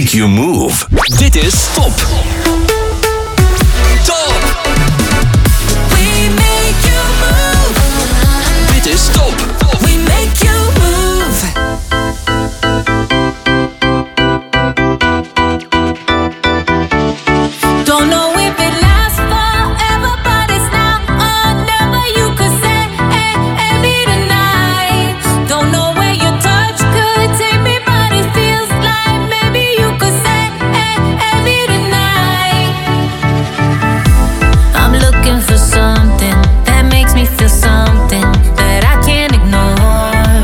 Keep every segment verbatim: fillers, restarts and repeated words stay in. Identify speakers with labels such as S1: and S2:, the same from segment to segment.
S1: make you move. Dit is Top. Top.
S2: We make you move.
S1: Dit is Top.
S2: We make you move. Don't know if it lasts forever, but it's now or never. You could say, hey, hey, me tonight. Don't know where your touch could take me, but it feels like maybe you could say, hey, hey, me tonight. I'm looking for something that makes me feel something that I can't ignore.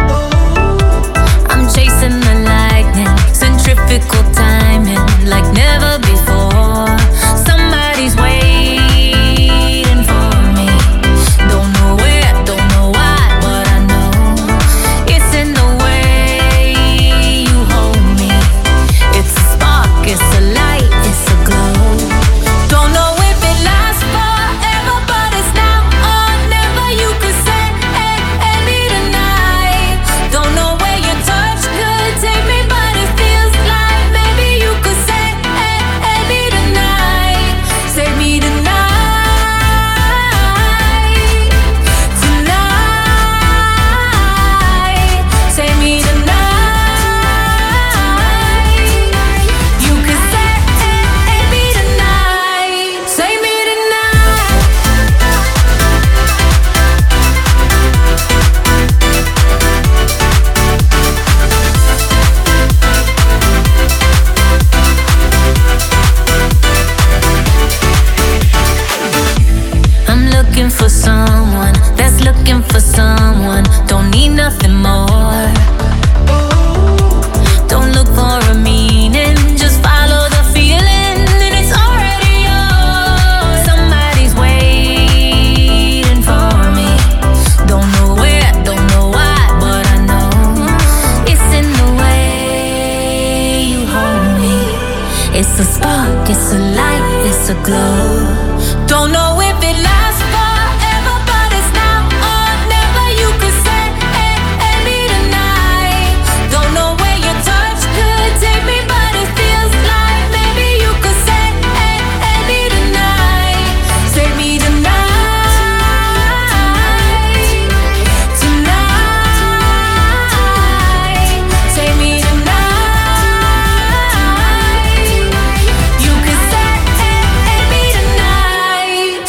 S2: I'm chasing the lightning, centrifugal timing like never before. Somebody's waiting for me. Don't know where, don't know why, but I know it's in the way you hold me. It's a spark, it's a light, it's a glow. Don't know if it lasts forever, but it's now or never. You could say, hey, hey, me tonight. Don't know where your touch could take me, but it feels like maybe you could say, hey, hey, me tonight. Say me tonight. Tonight. Say me tonight. You could say, hey, hey, me tonight. Say me tonight. I'm looking for someone that's looking for someone. Don't need nothing more. Don't look for a meaning, just follow the feeling, and it's already yours. Somebody's waiting for me. Don't know where, don't know why, but I know it's in the way you hold me. It's a spark, it's a light, it's a glow. Don't know if it lasts forever, but it's now or never. You could say, hey, hey, me tonight. Don't know where your touch could take me, but it feels like maybe you could say, hey, hey, me tonight. Say me tonight. Tonight. Say me tonight. You could say, hey, hey, me tonight.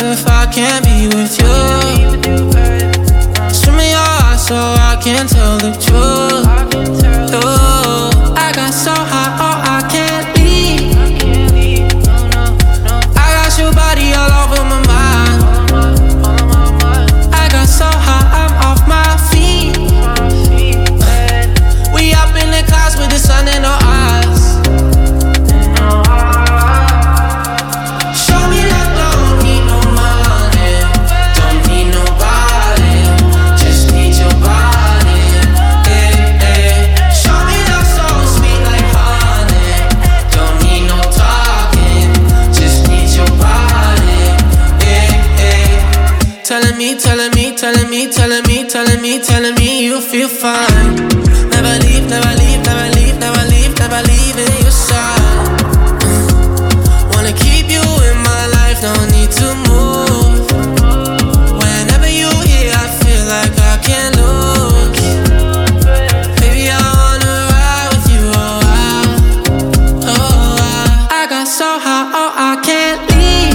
S3: if I can't be with you. Swim in your heart so I can tell the truth. Ooh, I got so high, oh, I can't leave. I got your body all over my mind. I got so high, I'm off my feet. We up in the clouds with the sun in our eyes. Show me that don't need no money, don't need nobody, just need your body. Eh, eh. Show me that so sweet like honey, don't need no talking, just need your body. Eh, eh. Telling me, telling me, telling me, telling me, telling me, telling me you feel fine. Never leave, never leave, never leave, never leave, never leave in your side. Wanna keep you in my life, no need to move. Whenever you here, I feel like I can't lose. Baby, I wanna ride with you, oh, I, oh, I. I got so high, oh, I can't leave.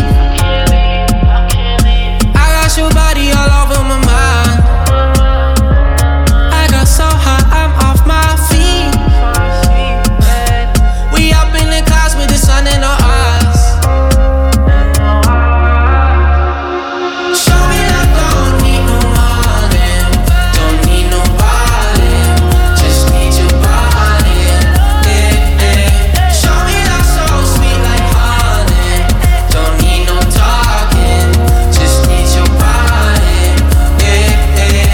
S3: I got your body all over my mind. I got so high, I'm off my feet. We up in the clouds with the sun in our eyes. Show me that don't need no money, don't need nobody, just need your body. Eh, eh. Show me that so sweet like honey, don't need no talking, just need your body. Eh, eh.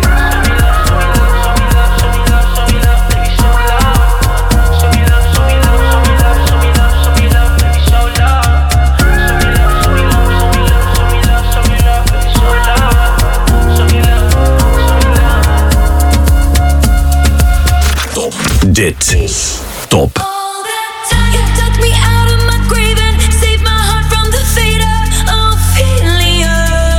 S1: Dit is Top.
S2: All that time you took me out of my grave and saved my heart from the fate of Ophelia.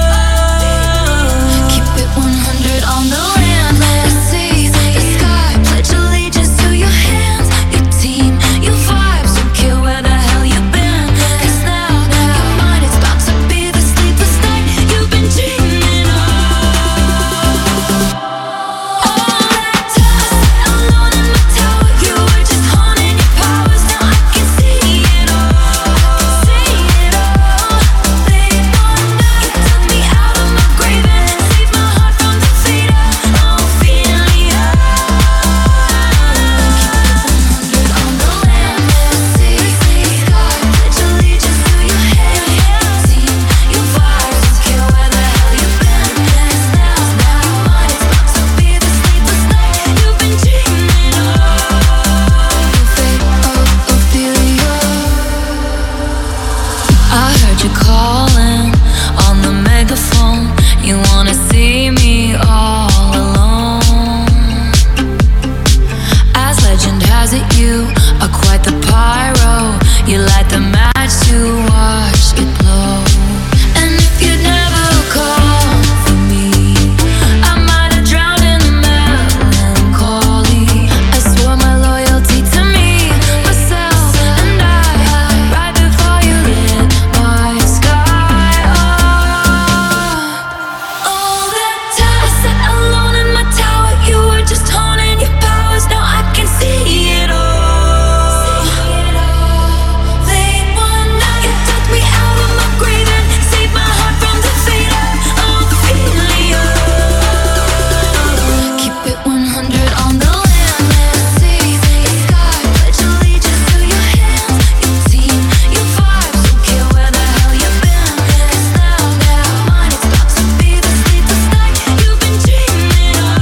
S2: Keep it one hundred on the land. Let us see the sky. Pledge allegiance to your hands, your team, your vibes. Don't care where the hell you've been. 'Cause now your mind is about to be the sleepless night you've been dreaming of. All that time alone in my tower, you were just honing your powers. Now I can see it all. I can see it all. Late one night, you took me out of my grave and saved my heart from the fate of Ophelia. Keep it one hundred on the land. Let us see the sky. Pledge allegiance to your hands, your team, your vibes. Don't care where the hell you've been. 'Cause now, now your mind is about to be the sleepless night you've been dreaming of. The fate of Ophelia. I heard you calling on the megaphone. You wanna see me all alone. As legend has it, you are quite the pyro. You light the match to watch it blow. And if you'd never called for me, I might have drowned in the melancholy. I swore my loyalty to me, myself, and I, right before you lit my sky up. All that time I sat alone in my tower, you were just honing your powers. Now I can see it all. Late one night, you took me out of my grave and saved my heart from the fate of Ophelia. Keep it one hundred on the land. Let us see the sky. Pledge allegiance to your hands, your team, your vibes. Don't care where the hell you've been. 'Cause now, now mine is about to be the sleepless night you've been dreaming of.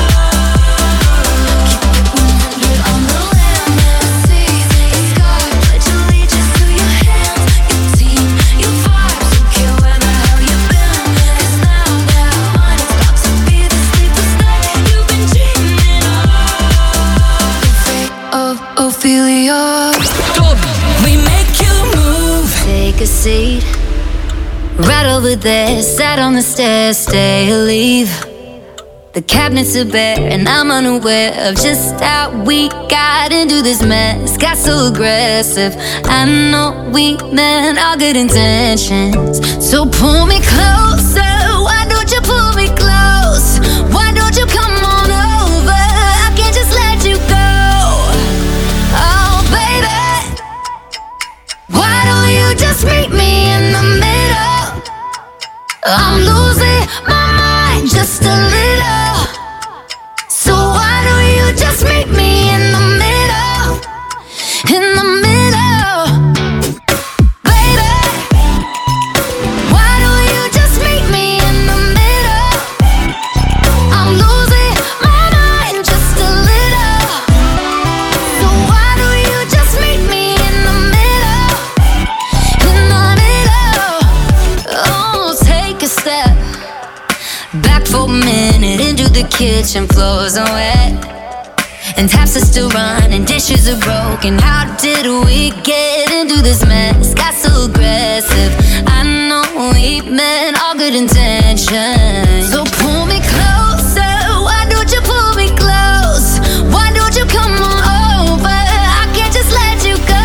S2: Keep it one hundred on the land. Let us see the sky. Pledge allegiance to your hands, your team, your vibes. Don't care where the hell you've been. 'Cause now, now mine is about to be the sleepless night you've been dreaming of. The fate of Ophelia.
S1: Top.
S2: We make you move. Take a seat. Right over there, sat on the stairs, stay or leave. The cabinets are bare and I'm unaware of just how we got into this mess. Got so aggressive. I know we meant all good intentions. So pull me closer. Why don't you pull me close? Why don't you come on over? I can't just let you go. Oh baby, why don't you just meet me in the middle? I'm losing my mind just a little. So why don't you just meet me in the middle? In the middle, baby. Why don't you just meet me in the middle? I'm losing my mind just a little. So why don't you just meet me in the middle? In the middle. Oh, take a step back for a minute into the kitchen. Floors are wet and taps are still running, dishes are broken. How did we get into this mess? Got so aggressive. I know we meant all good intentions. So pull me closer. Why don't you pull me close? Why don't you come on over? I can't just let you go.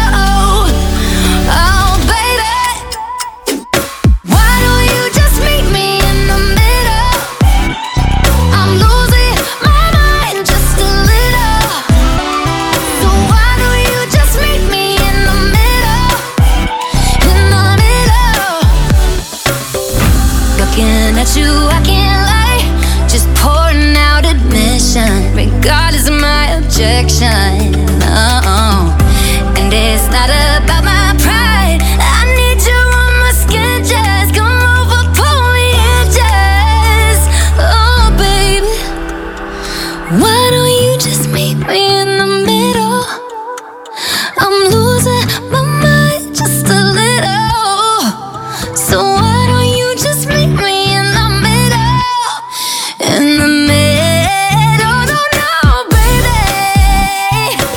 S2: Oh baby, why don't you just meet me in the middle? I'm losing my mind just a little. So why don't you just meet me in the middle? In the middle. Looking at you, I can't lie. Just pouring out admission, regardless of my objection. Oh, and it's not about my pride. I need you on my skin, just come over, pull me in, just. Oh, baby, why don't you just meet me in the middle? I'm losing my mind just a little. So why don't you just meet me in the middle? In the middle, no, no, baby.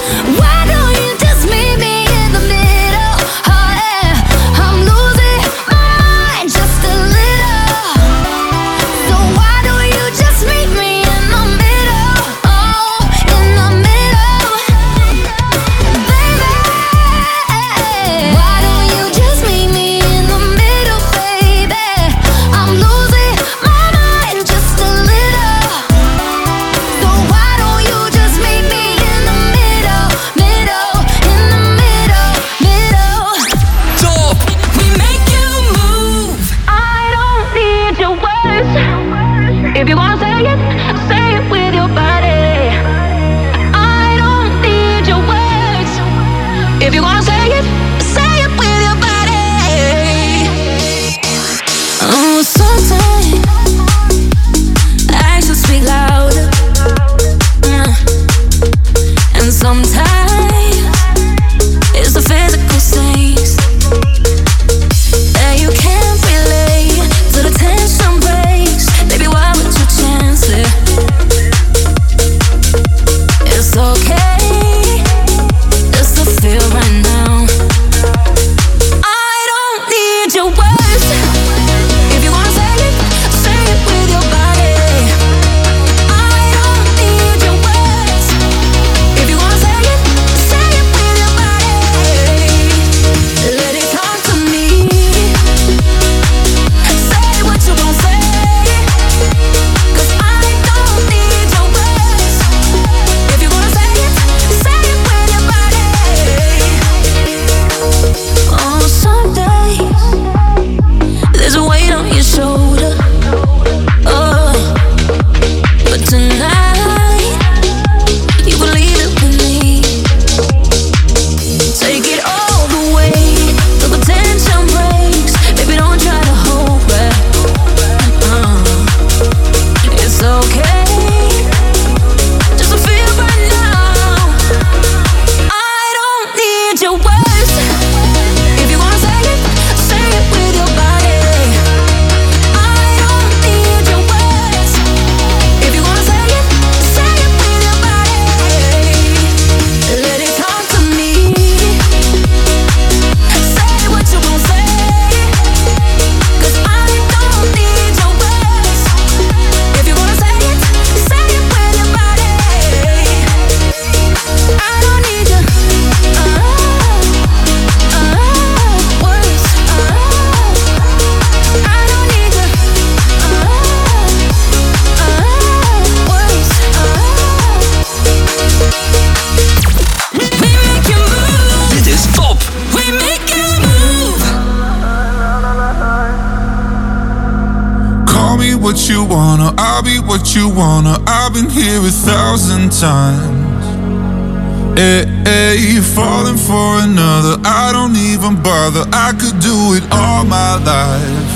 S4: what you wanna, I'll be what you wanna. I've been here a thousand times. Hey, hey, falling for another, I don't even bother. I could do it all my life.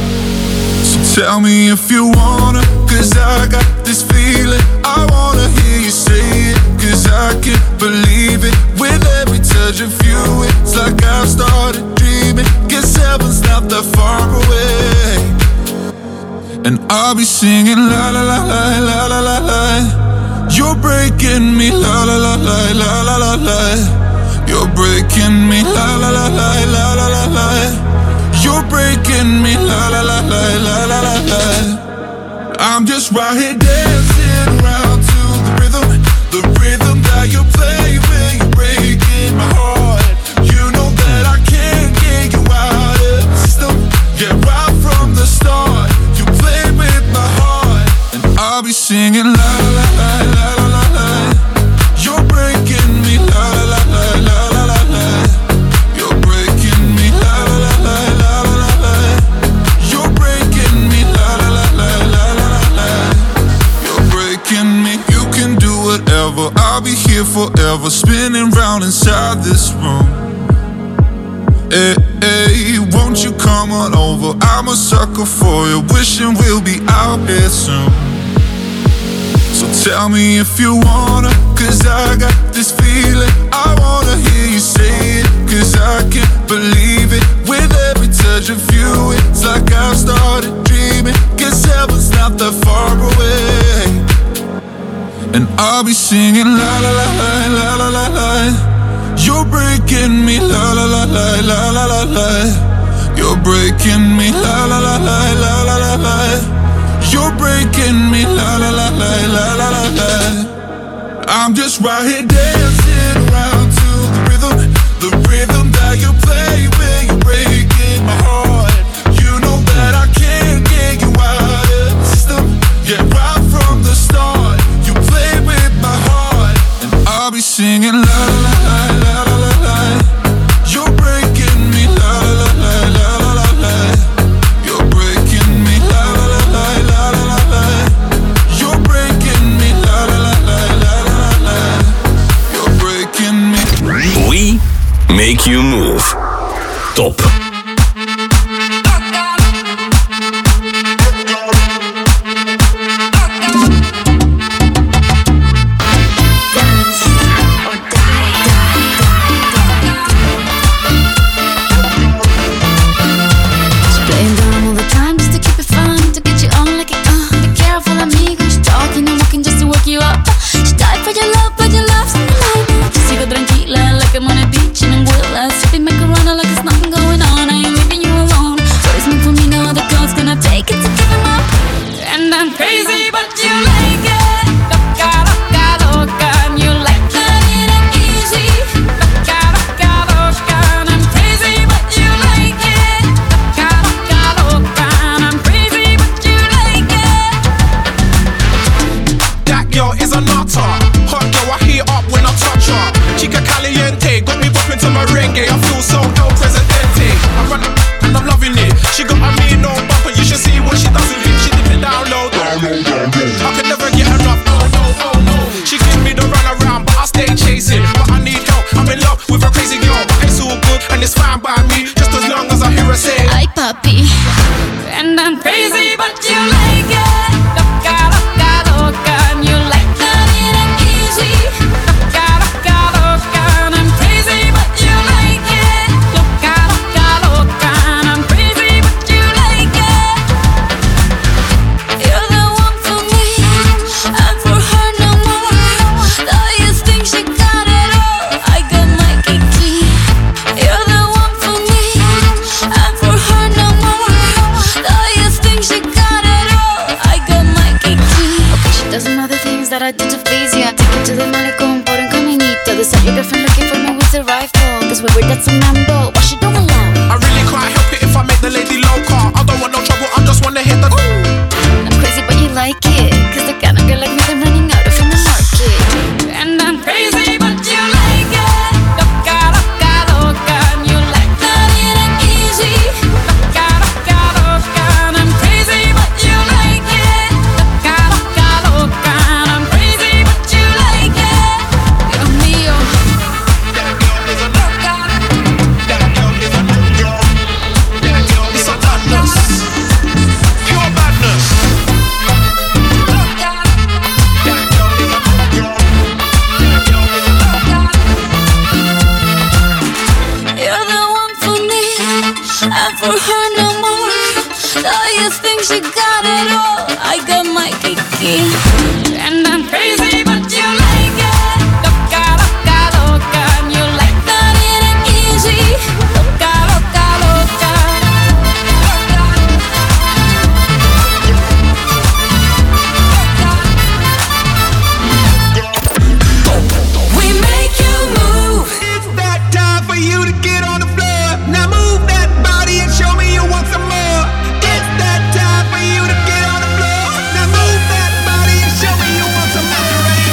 S4: So tell me if you wanna, cause I got this feeling. I wanna hear you say it, cause I can't believe it. With every touch of you, it's like I've started dreaming. Guess heaven's not that far away. And I'll be singing la la la la la la la la. You're breaking me la la la la la la la la. You're breaking me la la la la la la la la. You're breaking me la la la la la la la la. I'm just right here dancing around to the rhythm, the rhythm that you play when you're breaking my heart. You know that I can't get you out of the system. Yeah, right from the start, you play with my heart, and I'll be singing la la la la la la la. You're breaking me la la la la la la la. You're breaking me la la la la la la la. You're breaking me la la la la la la la. You're breaking me. You can do whatever, I'll be here forever, spinning round inside this room. Hey, hey, won't you come on over? I'm a sucker for you, wishing we'll be out here soon. So tell me if you wanna, cause I got this feeling. I wanna hear you say it, cause I can't believe it. With every touch of you, it's like I've started dreaming. Guess heaven's not that far away. And I'll be singing la la la la la la la la. You're breaking me la la la la la la la la. You're breaking me la la la la la la la la. You're breaking me la la la la la la la la. I'm just right here dancing around to the rhythm, the rhythm that you play when you're breaking my heart. You know that I can't get you out of the system. Yeah, right from the start, you play with my heart, and I'll be singing la la la la la la la. You're breaking me la la la la la la la. You're breaking me la la la la la la la. You're breaking me la la la la la la la. You're breaking me.
S1: We make you move. Top.
S2: Like for her no more. Oh, you think she got it all? I got my kiki, and I'm crazy, but you like it. Loca, loca, loca, and you like that it ain't easy. Loca, loca, loca. We make you move.
S5: It's that time for you to get on the floor. Now move that body and show me you want some more. It's that time for you to get on the floor. Now move that body and show me you want some Maserati.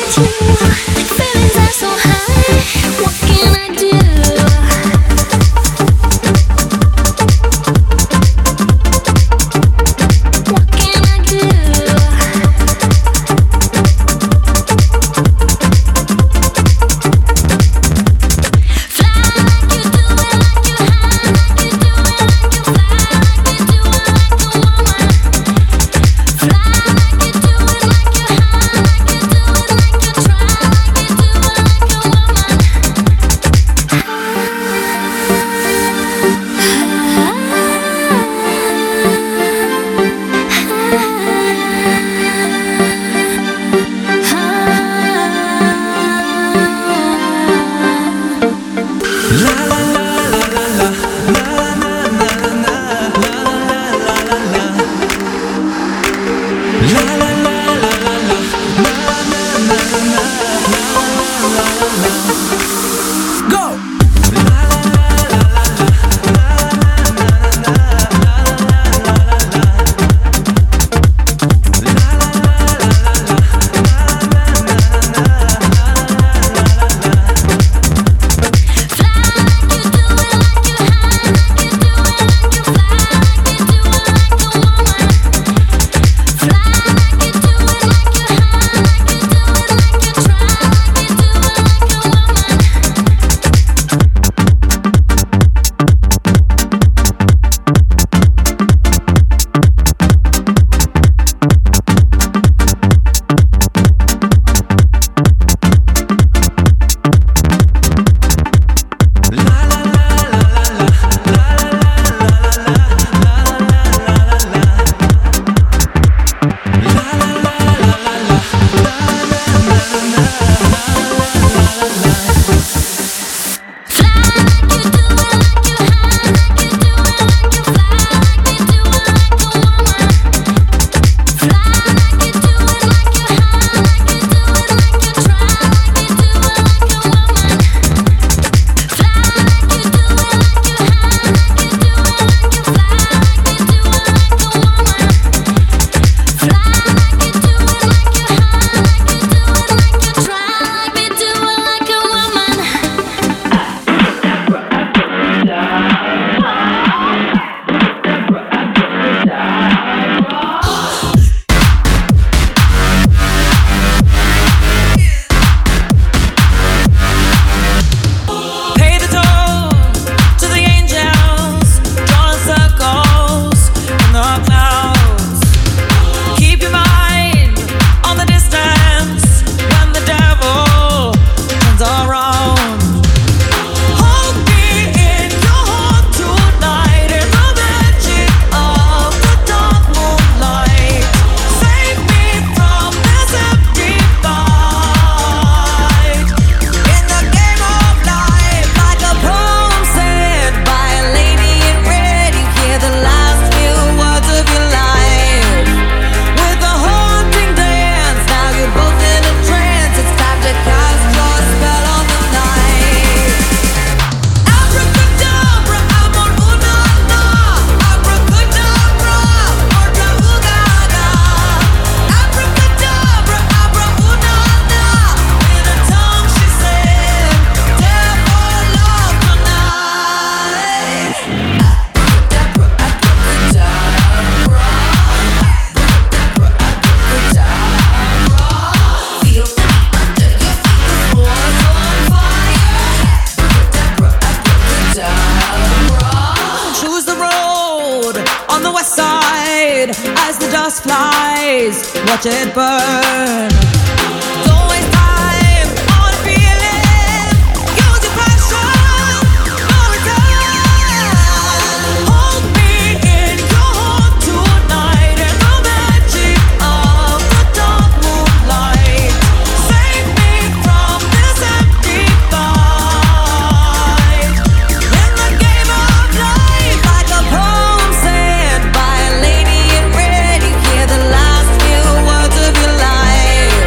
S6: watch it burn.
S2: Life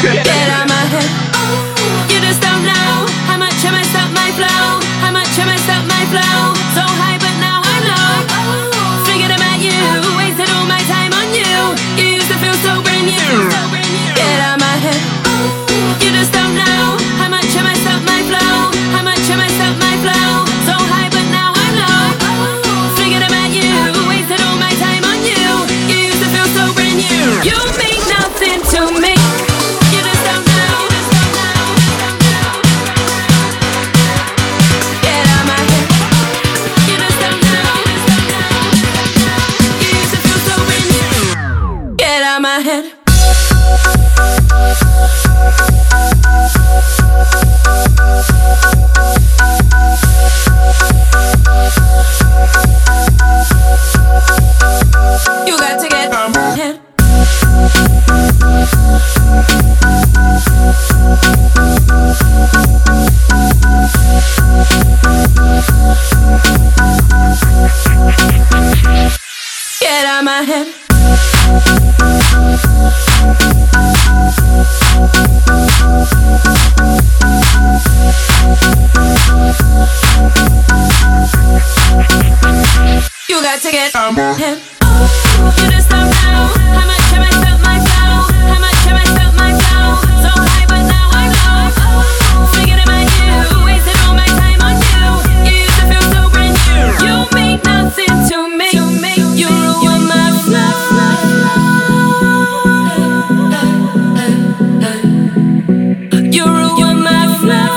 S2: Get out my head. You just don't know how much I messed up my flow. How much I messed up my flow. So high but now I'm low. Forget about you. Wasted all my time on you. You used to feel so brand new. Get out my head. You just don't know how much I messed up my flow. How much I messed up my flow. So high but now I'm low. Forget about you. Wasted all my time on you. You used to feel so brand new. You mean nothing to me. You just don't know. Get out my head. You just don't know. You used to feel so brand new. Get out my head. You got to get out my head. Get out my head. You got to get out my head. You just don't know how much I messed up my flow. How much I messed up my flow. So high but now I'm low. Forget about you. Wasted all my time on you. You used to feel so brand new. You mean nothing to me. You ruin my flow. You ruin my flow.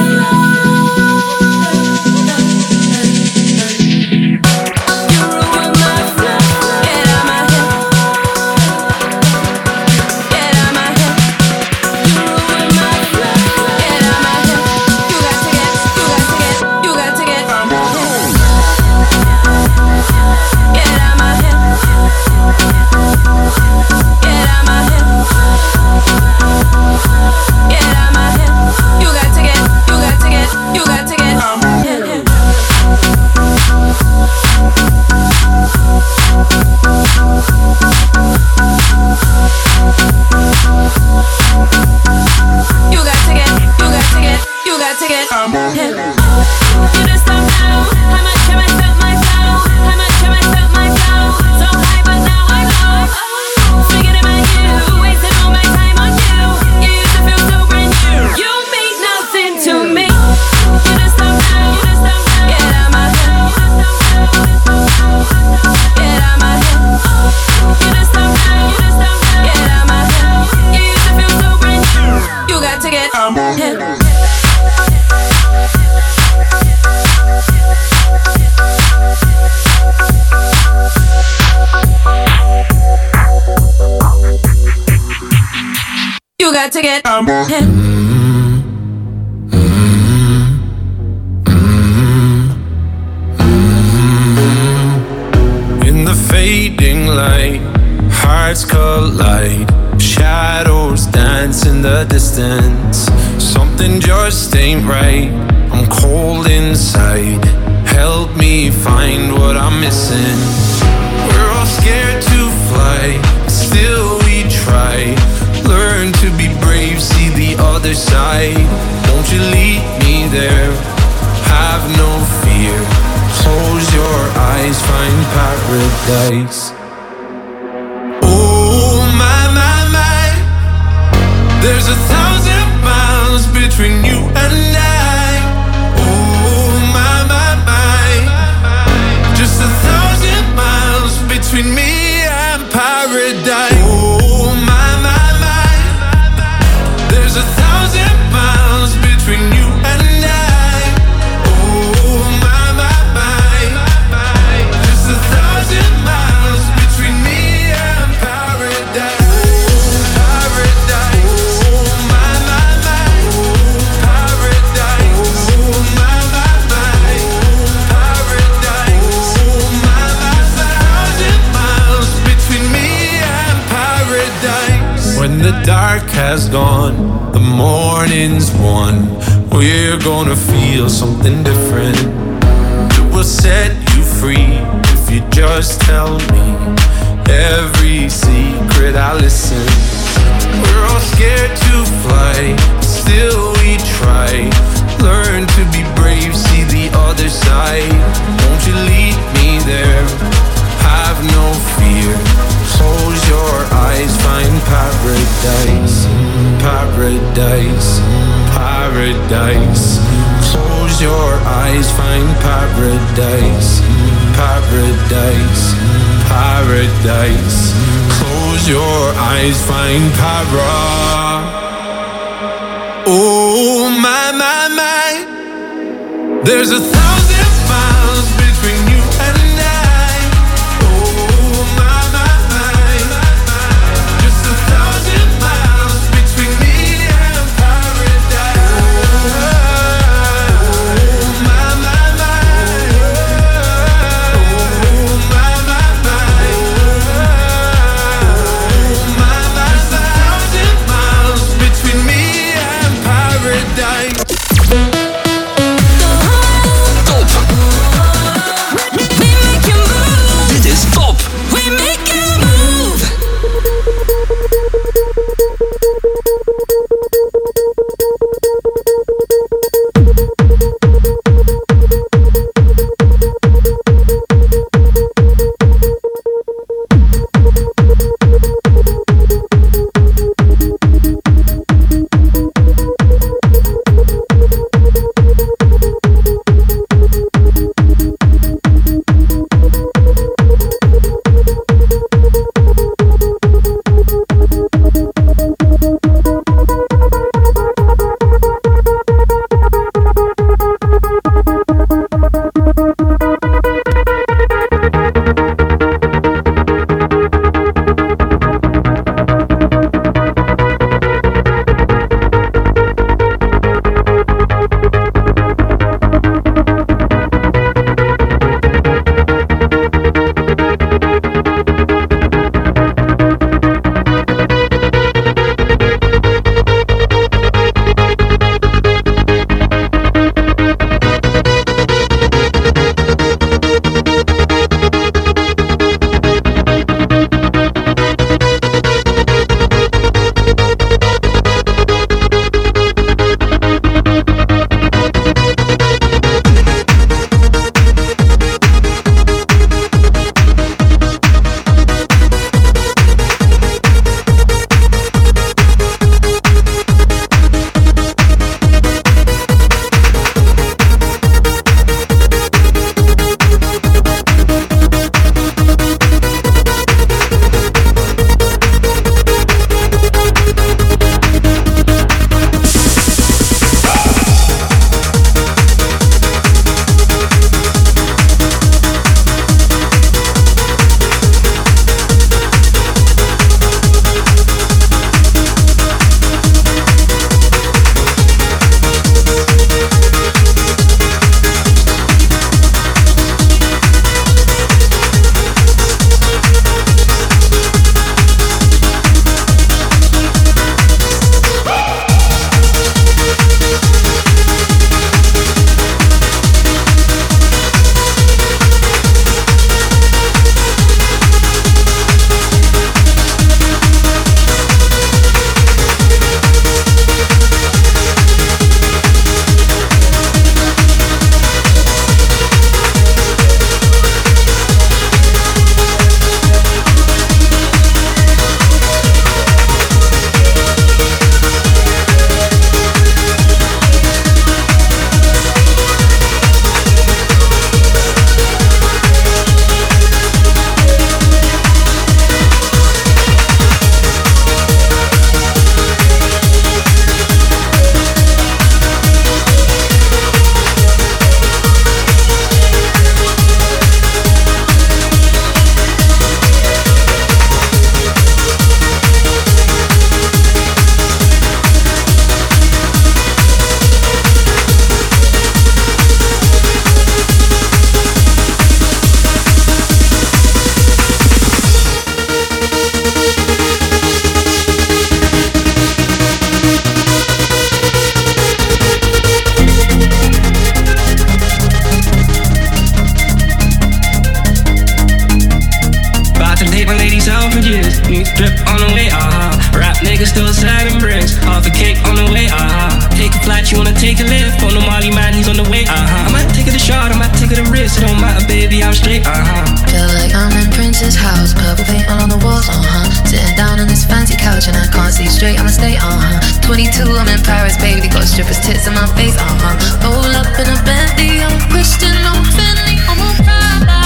S2: You ruin my flow. Get out my head. Get out my head. You ruin my flow. Get out my head. You got to get, you got to get, you got to get out my head. Get out my head. Get out my head. Get out my head. You got to get, you got to get, you got to get out my head. You got to get, you got to get, you got to get out my head. You just don't know how much I messed up my flow. How much I messed up my flow. So high but now I'm low. Forget about you. Wasted all my time on you. You used to feel so brand new. You mean nothing to me. You just don't know. Get out my head. Get out my head. You just don't know. Get out my head. You used to feel so brand new. You got to get out my head. You got to get out my head.
S7: In the fading light, hearts collide. Shadows dance in the distance. Something just ain't right. I'm cold inside. Help me find what I'm missing. We're all scared to fly, still we try. Learn to be brave, see the other side. Won't you lead me there? Have no fear. Close your eyes, find paradise. Oh my, my, my. There's a thousand miles between you and I. Oh my, my, my. Just a thousand miles between me and paradise. Oh my, my, my. There's a thousand miles between you and I. Oh my, my, my. Just a thousand miles between me and paradise. Oh, paradise. Oh my, my, my. Oh, paradise. Oh my, my, my. Oh, paradise. Oh my, my, my. Thousand miles between me and paradise. When the dark has gone, the morning's won. We're gonna feel something different. It will set you free if you just tell me every secret. I listen. We're all scared to fly, still we try. Learn to be brave, see the other side. Won't you lead me there? Have no fear. Close your eyes, find paradise. Paradise, paradise. Close your eyes, find paradise. Paradise, paradise. Close your eyes, find para. Oh my, my, my. There's a thousand miles between you and I. Oh my, my, my. Just a thousand miles between me and paradise. Oh my, my, my. Oh my, my, my. Oh my, my, my. Just a thousand miles between me and paradise.
S1: Dit is Top.
S2: We make you move.
S8: New drip on the way, uh-huh. Rap Rap niggas still sliding bricks. Half a cake on the way, uh-huh. Take a flight, you wanna take a lift. On the Molly man, he's on the way, uh-huh. I might take it a shot, I might take it a risk. It don't matter, baby, I'm straight, uh-huh.
S9: Feel like I'm in Prince's house, purple paint all on the walls, uh-huh. Sitting down on this fancy couch and I can't see straight, I'ma stay, uh-huh. twenty-two, I'm in Paris, baby, got strippers' tits in my face, uh-huh. Roll up in a Bentley, I'm a Christian, I'm a Fendi, I'm a Prada.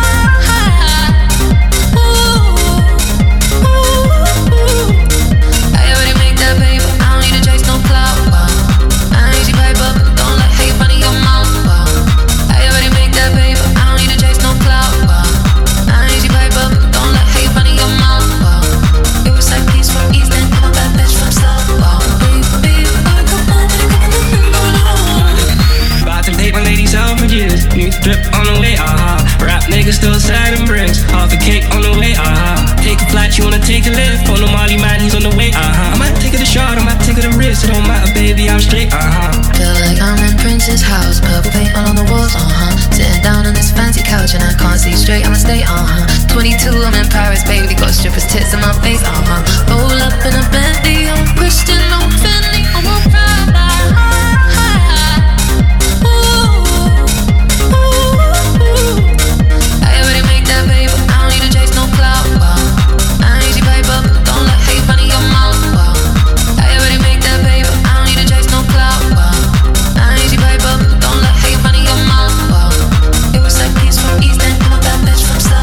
S8: New drip on the way, uh-huh. Rap niggas still sliding bricks. Half a cake on the way, uh-huh. Take a flight, you wanna take a lift. On the Molly man, he's on the way, uh-huh. I might take it a shot, I might take it a risk. It don't matter, baby, I'm straight, uh-huh.
S9: Feel like I'm in Prince's house, purple paint all on the walls, uh-huh. Sitting down on this fancy couch and I can't see straight, I'ma stay, uh-huh. twenty-two, I'm in Paris, baby, got strippers' tits in my face, uh-huh. Roll up in a bed.